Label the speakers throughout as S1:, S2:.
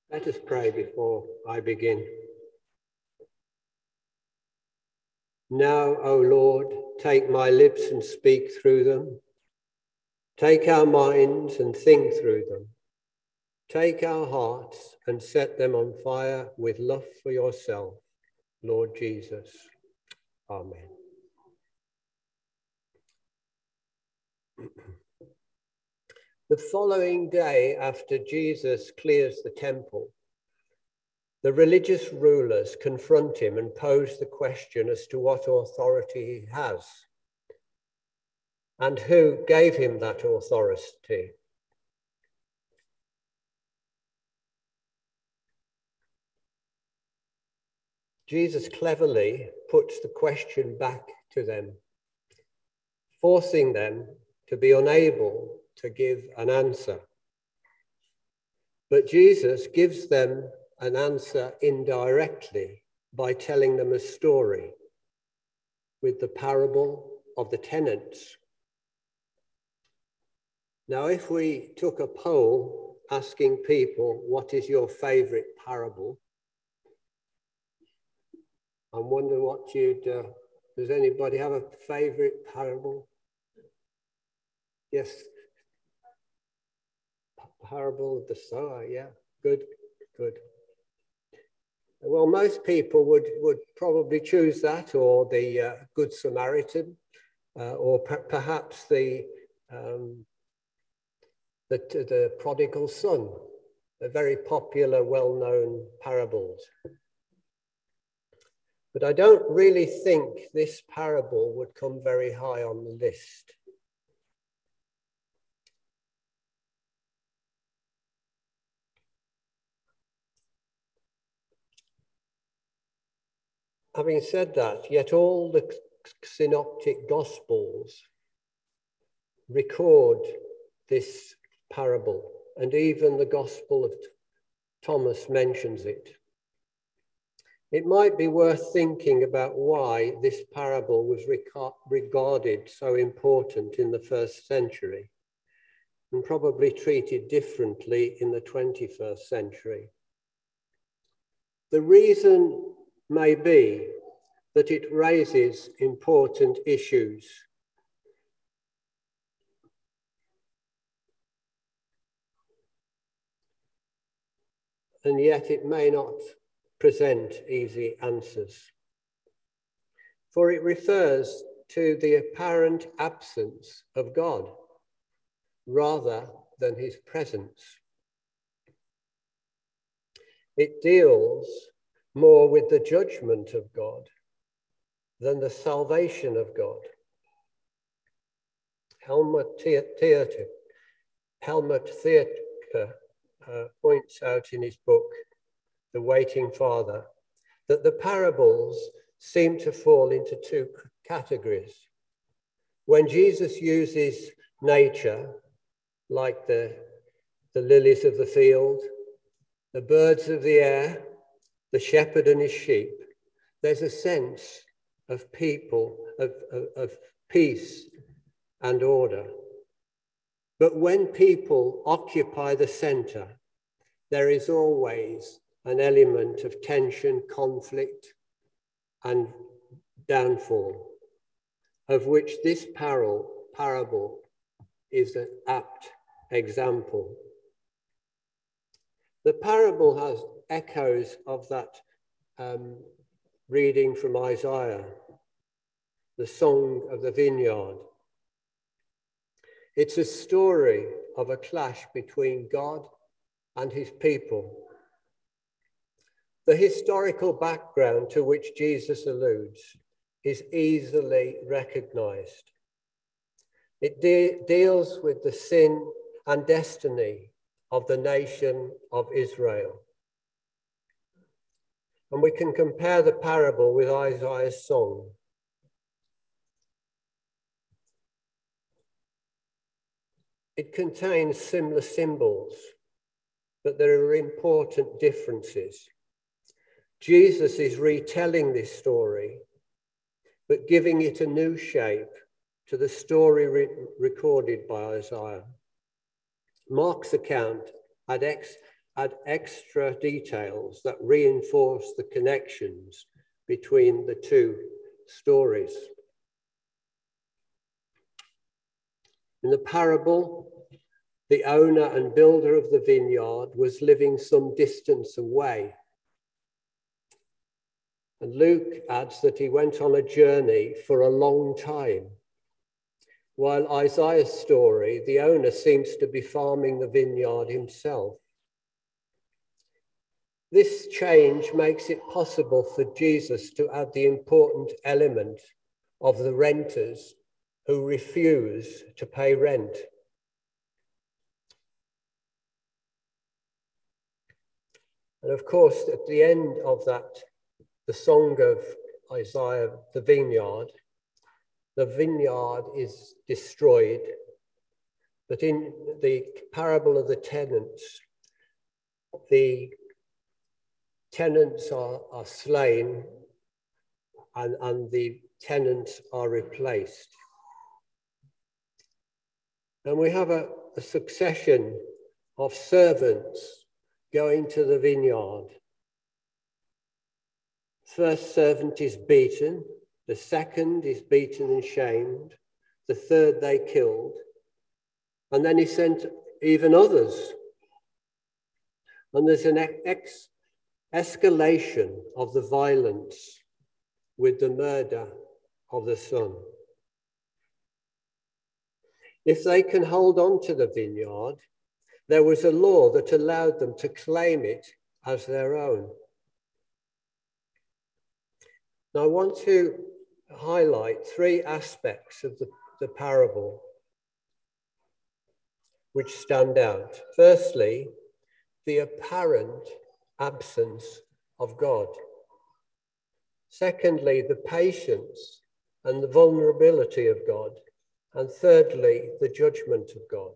S1: Let us pray before I begin. Now, O Lord, take my lips and speak through them. Take our minds and think through them. Take our hearts and set them on fire with love for yourself, Lord Jesus. Amen. The following day, after Jesus clears the temple, the religious rulers confront him and pose the question as to what authority he has and who gave him that authority. Jesus cleverly puts the question back to them, forcing them to be unable to give an answer. But Jesus gives them an answer indirectly by telling them a story with the parable of the tenants. Now, if we took a poll asking people, what is your favorite parable? I'm wondering what does anybody have a favorite parable? Yes. Parable of the sower, yeah, good. Well, most people would probably choose that, or the Good Samaritan, or perhaps the prodigal son, a very popular, well-known parables. But I don't really think this parable would come very high on the list. Having said that, yet all the synoptic gospels record this parable, and even the Gospel of Thomas mentions it. It might be worth thinking about why this parable was regarded so important in the first century and probably treated differently in the 21st century. The reason may be that it raises important issues. And yet it may not present easy answers. For it refers to the apparent absence of God rather than his presence. It deals more with the judgment of God than the salvation of God. Helmut Thieker points out in his book, The Waiting Father, that the parables seem to fall into two categories. When Jesus uses nature, like the lilies of the field, the birds of the air, the shepherd and his sheep, there's a sense of people, of peace and order. But when people occupy the center, there is always an element of tension, conflict, and downfall, of which this parable is an apt example. The parable has echoes of that reading from Isaiah, the Song of the Vineyard. It's a story of a clash between God and his people. The historical background to which Jesus alludes is easily recognized. It deals with the sin and destiny of the nation of Israel. And we can compare the parable with Isaiah's song. It contains similar symbols, but there are important differences. Jesus is retelling this story, but giving it a new shape to the story recorded by Isaiah. Mark's account add extra details that reinforce the connections between the two stories. In the parable, the owner and builder of the vineyard was living some distance away. And Luke adds that he went on a journey for a long time. While Isaiah's story, the owner seems to be farming the vineyard himself. This change makes it possible for Jesus to add the important element of the renters who refuse to pay rent. And of course, at the end of that, the song of Isaiah, the vineyard is destroyed. But in the parable of the tenants are slain and the tenants are replaced. And we have a succession of servants going to the vineyard. First servant is beaten, the second is beaten and shamed, the third they killed, and then he sent even others. And there's an escalation of the violence with the murder of the son. If they can hold on to the vineyard, there was a law that allowed them to claim it as their own. Now, I want to highlight three aspects of the parable which stand out. Firstly, the apparent absence of God. Secondly, the patience and the vulnerability of God. And thirdly, the judgment of God.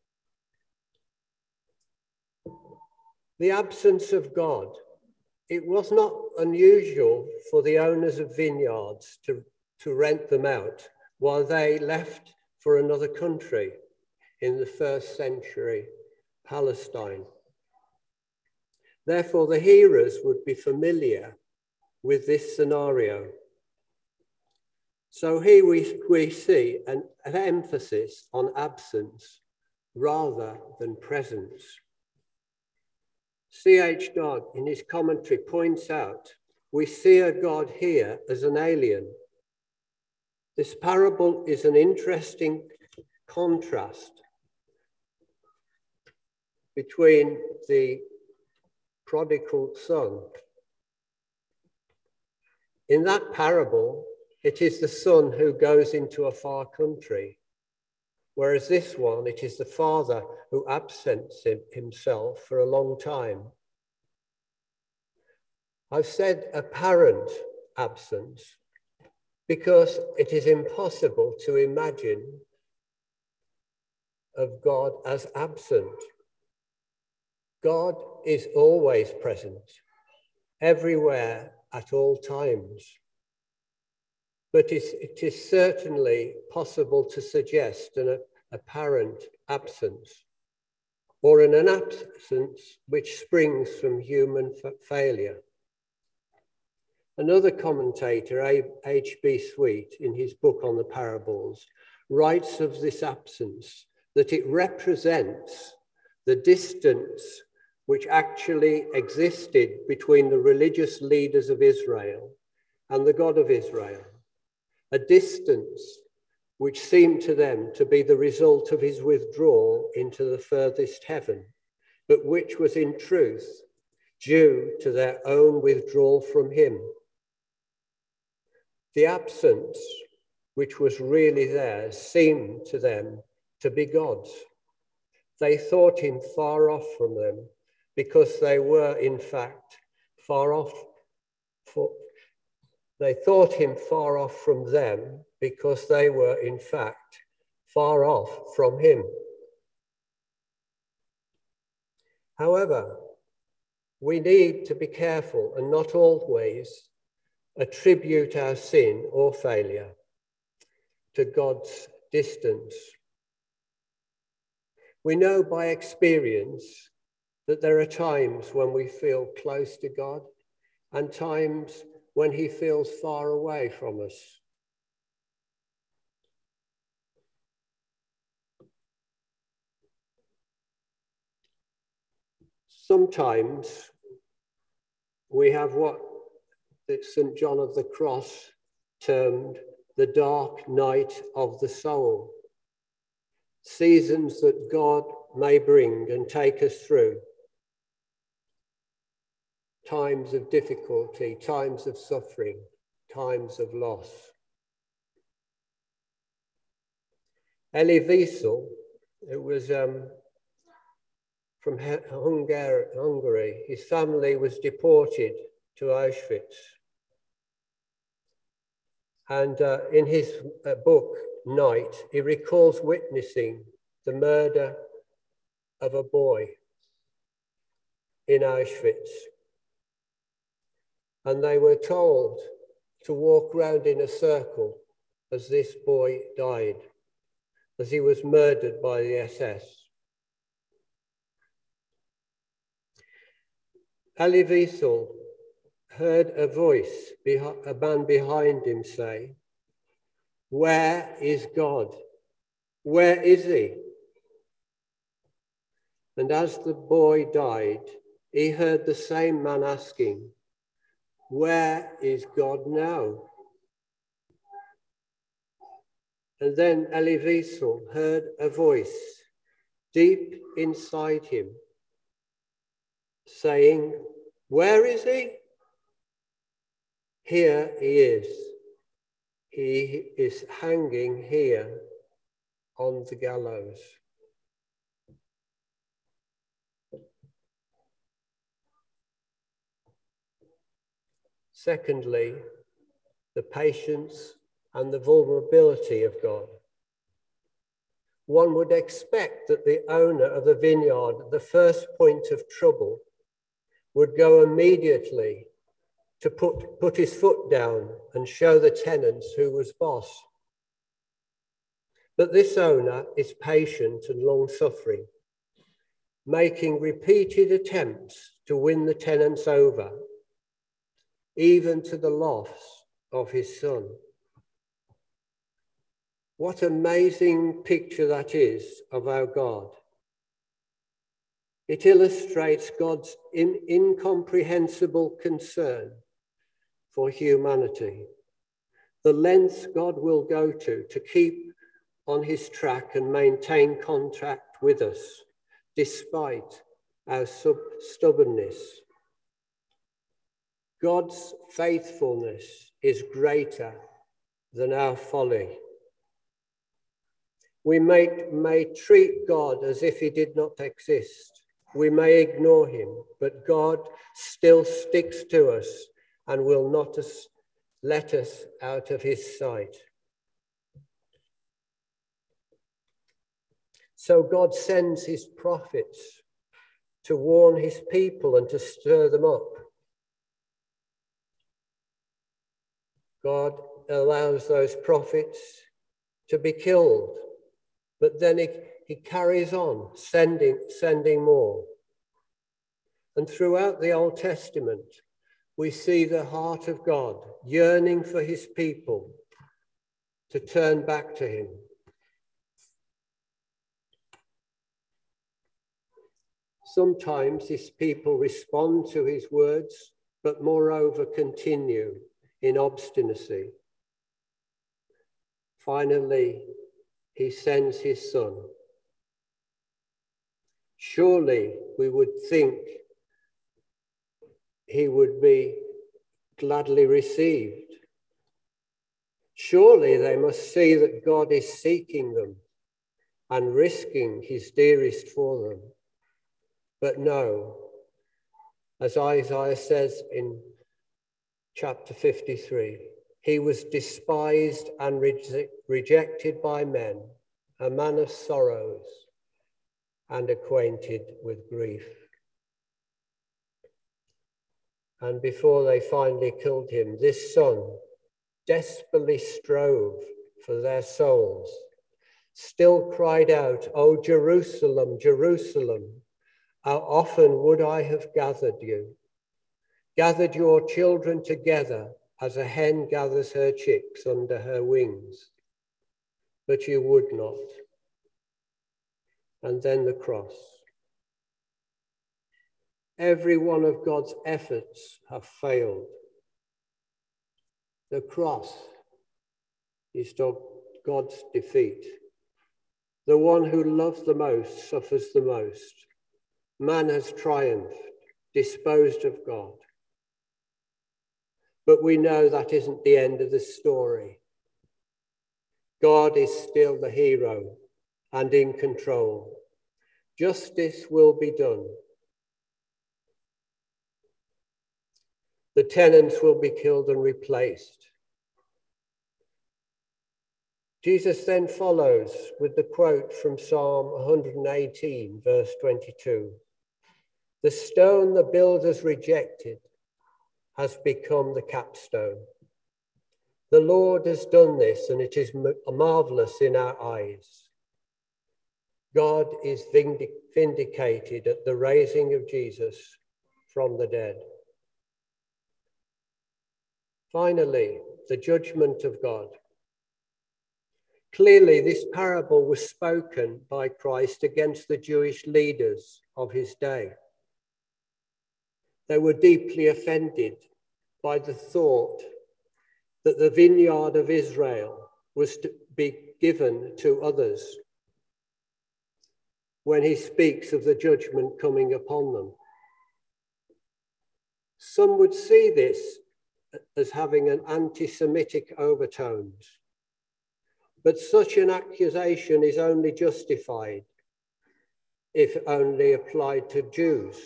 S1: The absence of God. It was not unusual for the owners of vineyards to rent them out while they left for another country in the first century Palestine. Therefore, the hearers would be familiar with this scenario. So here we see an emphasis on absence rather than presence. C.H. Dodd, in his commentary, points out, we see a God here as an alien. This parable is an interesting contrast between the prodigal son. In that parable, it is the son who goes into a far country, whereas this one, it is the father who absents himself for a long time. I've said apparent absence because it is impossible to imagine of God as absent. God is always present, everywhere, at all times. But it is certainly possible to suggest an apparent absence, or an absence which springs from human failure. Another commentator, H.B. Sweet, in his book on the parables, writes of this absence that it represents the distance which actually existed between the religious leaders of Israel and the God of Israel, a distance which seemed to them to be the result of his withdrawal into the furthest heaven, but which was in truth due to their own withdrawal from him. The absence which was really theirs seemed to them to be God's. They thought him far off from them because they were in fact far off. They thought him far off from them because they were in fact far off from him. However, we need to be careful and not always attribute our sin or failure to God's distance. We know by experience that there are times when we feel close to God and times when he feels far away from us. Sometimes we have what St. John of the Cross termed the dark night of the soul, seasons that God may bring and take us through, times of difficulty, times of suffering, times of loss. Elie Wiesel, it was from Hungary. His family was deported to Auschwitz. And in his book, Night, he recalls witnessing the murder of a boy in Auschwitz. And they were told to walk round in a circle as this boy died, as he was murdered by the SS. Elie Wiesel heard a voice, a man behind him say, "Where is God? Where is he?" And as the boy died, he heard the same man asking, "Where is God now?" And then Elie Wiesel heard a voice deep inside him saying, "Where is he? Here he is. He is hanging here on the gallows." Secondly, the patience and the vulnerability of God. One would expect that the owner of the vineyard at the first point of trouble would go immediately to put his foot down and show the tenants who was boss. But this owner is patient and long-suffering, making repeated attempts to win the tenants over, even to the loss of his son. What amazing picture that is of our God. It illustrates God's incomprehensible concern for humanity, the lengths God will go to keep on his track and maintain contact with us, despite our stubbornness. God's faithfulness is greater than our folly. We may treat God as if he did not exist. We may ignore him, but God still sticks to us and will not let us out of his sight. So God sends his prophets to warn his people and to stir them up. God allows those prophets to be killed, but then he carries on sending more. And throughout the Old Testament, we see the heart of God yearning for his people to turn back to him. Sometimes his people respond to his words, but moreover continue in obstinacy. Finally, he sends his son. Surely we would think he would be gladly received. Surely they must see that God is seeking them and risking his dearest for them. But no, as Isaiah says in chapter 53, he was despised and rejected by men, a man of sorrows and acquainted with grief. And before they finally killed him, this son desperately strove for their souls, still cried out, "O Jerusalem, Jerusalem, How often would I have gathered your children together as a hen gathers her chicks under her wings, but you would not. And then the cross. Every one of God's efforts have failed. The cross is God's defeat. The one who loves the most suffers the most. Man has triumphed, disposed of God. But we know that isn't the end of the story. God is still the hero and in control. Justice will be done. The tenants will be killed and replaced. Jesus then follows with the quote from Psalm 118, verse 22. The stone the builders rejected has become the capstone. The Lord has done this, and it is marvelous in our eyes. God is vindicated at the raising of Jesus from the dead. Finally, the judgment of God. Clearly, this parable was spoken by Christ against the Jewish leaders of his day. They were deeply offended by the thought that the vineyard of Israel was to be given to others when he speaks of the judgment coming upon them. Some would see this as having an anti-Semitic overtones, but such an accusation is only justified if only applied to Jews.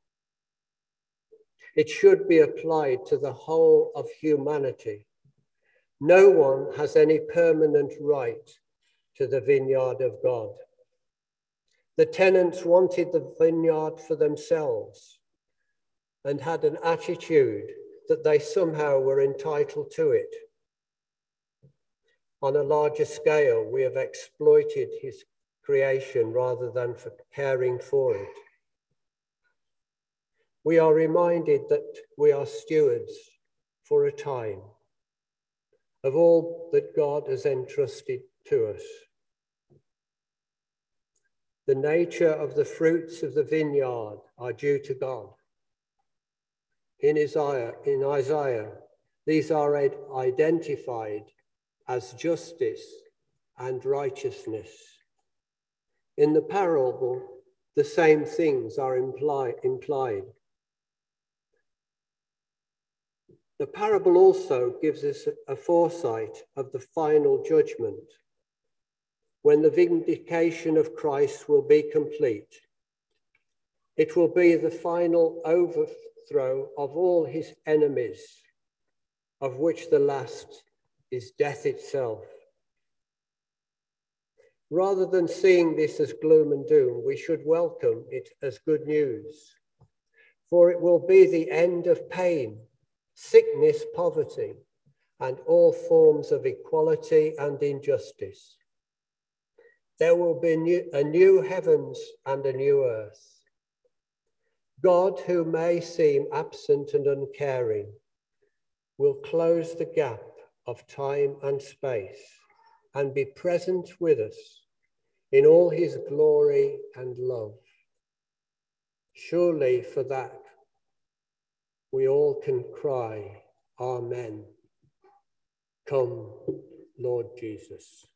S1: It should be applied to the whole of humanity. No one has any permanent right to the vineyard of God. The tenants wanted the vineyard for themselves and had an attitude that they somehow were entitled to it. On a larger scale, we have exploited his creation rather than for caring for it. We are reminded that we are stewards for a time of all that God has entrusted to us. The nature of the fruits of the vineyard are due to God. In Isaiah, these are identified as justice and righteousness. In the parable, the same things are implied. The parable also gives us a foresight of the final judgment, when the vindication of Christ will be complete. It will be the final overthrow of all his enemies, of which the last is death itself. Rather than seeing this as gloom and doom, we should welcome it as good news, for it will be the end of pain, sickness, poverty, and all forms of equality and injustice. There will be a new heavens and a new earth. God, who may seem absent and uncaring, will close the gap of time and space and be present with us in all his glory and love. Surely for that, we all can cry, Amen. Come, Lord Jesus.